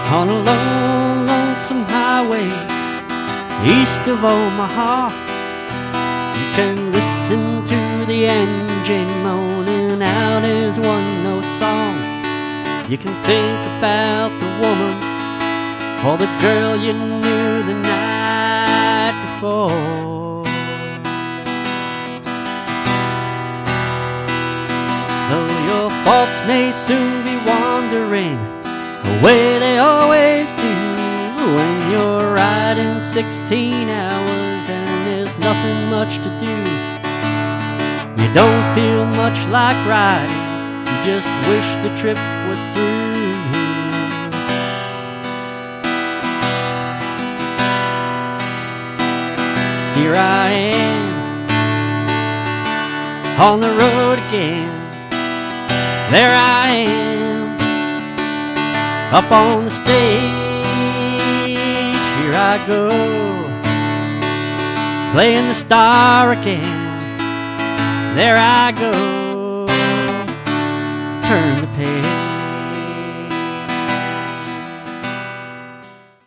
on a lone, lonesome highway east of Omaha. You can listen to the engine moaning out his one-note song. You can think about the woman or the girl you knew the night before. Though your thoughts may soon be wandering the way they always do when you're riding 16 hours and there's nothing much to do. You don't feel much like riding, you just wish the trip was through. Here I am on the road again. There I am up on the stage. Here I go playing the star again. There I go, turn the page.